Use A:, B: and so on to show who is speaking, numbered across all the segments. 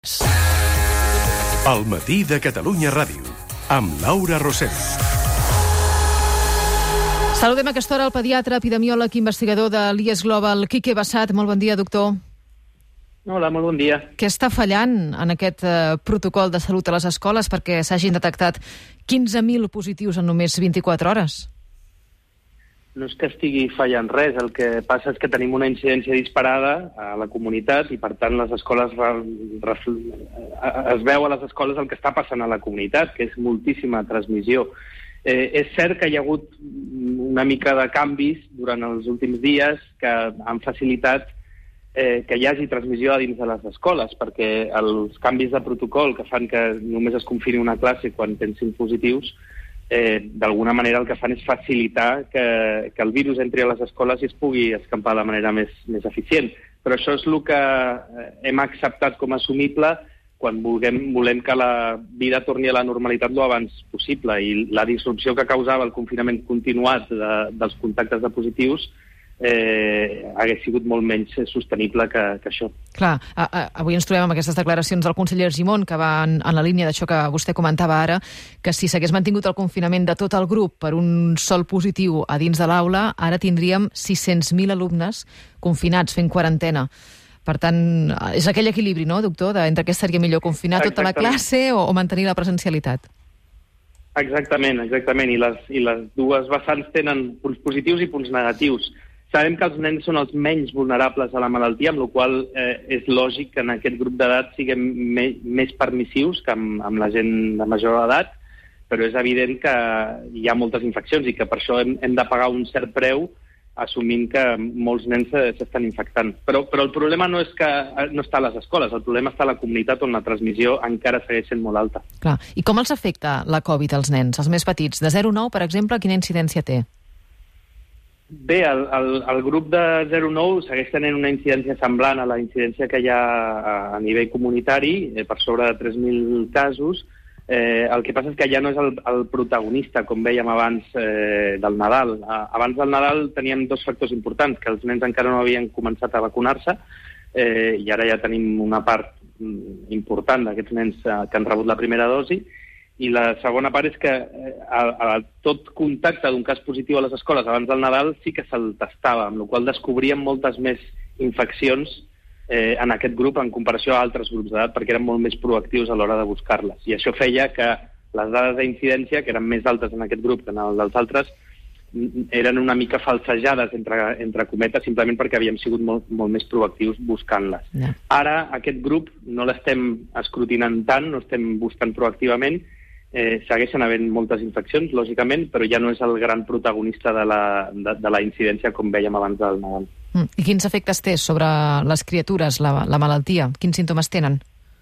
A: El matí de Catalunya Ràdio, amb Laura Rosell.
B: Saludem a aquesta hora el pediatre, epidemiòleg i investigador de l'IES Global, Quique Bassat. Molt bon dia, doctor.
C: Hola, molt bon dia.
B: Què està fallant en aquest protocol de salut a les escoles perquè s'hagin detectat 15.000 positius en només 24 hores?
C: No és que estigui fallant res, el que passa és que tenim una incidència disparada a la comunitat i, per tant, les escoles es veu a les escoles el que està passant a la comunitat, que és moltíssima transmissió. És cert que hi ha hagut una mica de canvis durant els últims dies que han facilitat que hi hagi transmissió a dins de les escoles, perquè els canvis de protocol que fan que només es confini una classe quan tens 5 positius d'alguna manera el que fan és facilitar que el virus entri a les escoles i es pugui escampar de manera més eficient. Però això és el que hem acceptat com a assumible quan volem que la vida torni a la normalitat lo abans possible, i la disrupció que causava el confinament continuat dels contactes de positius hagués sigut molt menys sostenible que això.
B: Clar, avui ens trobem amb aquestes declaracions del conseller Argimon, que va en la línia d'això que vostè comentava ara, que si s'hagués mantingut el confinament de tot el grup per un sol positiu a dins de l'aula, ara tindríem 600.000 alumnes confinats fent quarantena. Per tant, és aquell equilibri, no, doctor, entre què seria millor, confinar tota la classe o mantenir la presencialitat?
C: Exactament. I les dues vessants tenen punts positius i punts negatius. Sabem que els nens són els menys vulnerables a la malaltia, amb la qual cosa és lògic que en aquest grup d'edat siguem més permissius que amb la gent de major edat, però és evident que hi ha moltes infeccions i que per això hem de pagar un cert preu assumint que molts nens s'estan infectant. Però el problema no és que no està a les escoles, el problema està a la comunitat on la transmissió encara segueix sent molt alta.
B: Clar. I com els afecta la Covid als nens, els més petits? De 0 a 9, per exemple, quina incidència té?
C: Bé, el grup de 0-9 segueix tenint una incidència semblant a la incidència que hi ha a nivell comunitari, per sobre de 3.000 casos. El que passa és que ja no és el protagonista, com vèiem abans del Nadal. Abans del Nadal teníem 2 factors importants, que els nens encara no havien començat a vacunar-se, i ara ja tenim una part important d'aquests nens que han rebut la primera dosi. I la segona part és que tot contacte d'un cas positiu a les escoles abans del Nadal sí que se'l testava, amb la qual cosa descobríem moltes més infeccions en aquest grup en comparació a altres grups d'edat, perquè eren molt més proactius a l'hora de buscar-les. I això feia que les dades d'incidència, que eren més altes en aquest grup que en els dels altres, eren una mica falsejades, entre cometes, simplement perquè havíem sigut molt més proactius buscant-les. Yeah. Ara aquest grup no l'estem escrutinant tant, no estem buscant proactivament, segueixen havent moltes infeccions, lògicament, però ja no és el gran protagonista de la incidència com vèiem abans del Nadal.
B: I quins efectes té sobre les criatures, la malaltia? Quins símptomes tenen?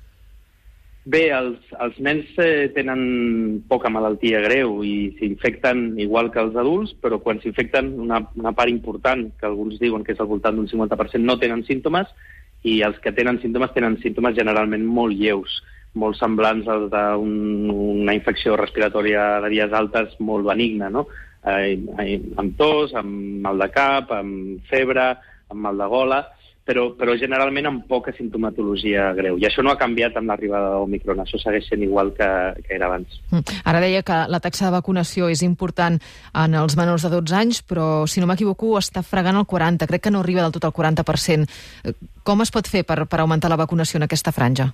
C: Bé, els nens tenen poca malaltia greu i s'infecten igual que els adults, però quan s'infecten una part important, que alguns diuen que és al voltant d'un 50%, no tenen símptomes, i els que tenen símptomes generalment molt lleus, molt semblants als d'una infecció respiratòria de vies altes molt benigna, no? Amb tos, amb mal de cap, amb febre, amb mal de gola, però generalment amb poca simptomatologia greu. I això no ha canviat amb l'arribada d'Òmicron, això segueix sent igual que era abans.
B: Ara deia que la taxa de vacunació és important en els menors de 12 anys, però, si no m'equivoco, està fregant el 40%. Crec que no arriba del tot al 40%. Com es pot fer per augmentar la vacunació en aquesta franja?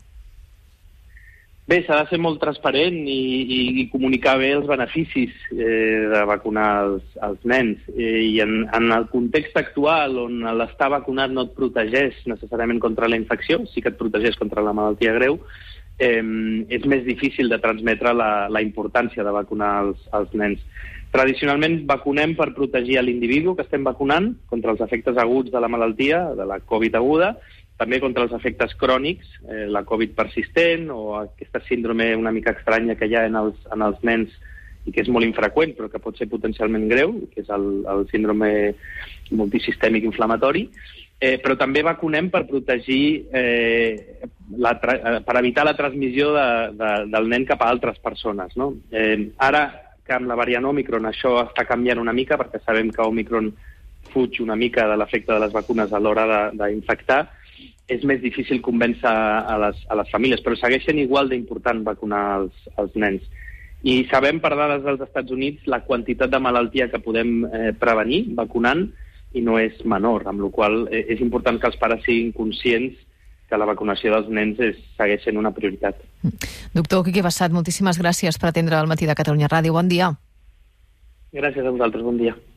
C: Bé, s'ha de ser molt transparent i comunicar bé els beneficis de vacunar els nens. I en el context actual, on l'estar vacunat no et protegeix necessàriament contra la infecció, sí que et protegeix contra la malaltia greu, és més difícil de transmetre la importància de vacunar els nens. Tradicionalment vacunem per protegir l'individu que estem vacunant contra els efectes aguts de la malaltia, de la Covid aguda, també contra els efectes crònics, la Covid persistent o aquesta síndrome una mica estranya que hi ha en els nens i que és molt infreqüent però que pot ser potencialment greu, que és el síndrome multisistèmic inflamatori, però també vacunem per protegir, per evitar la transmissió del nen cap a altres persones, no? Ara, que amb la variant Òmicron això està canviant una mica, perquè sabem que Òmicron fuig una mica de l'efecte de les vacunes a l'hora d'infectar, és més difícil convèncer a les famílies, però segueixen igual d'important vacunar els nens. I sabem per dades dels Estats Units la quantitat de malaltia que podem prevenir vacunant i no és menor, amb la qual cosa és important que els pares siguin conscients que la vacunació dels nens segueix sent una prioritat.
B: Doctor Quique Bassat, moltíssimes gràcies per atendre el Matí de Catalunya Ràdio. Bon dia.
C: Gràcies a vosaltres, bon dia.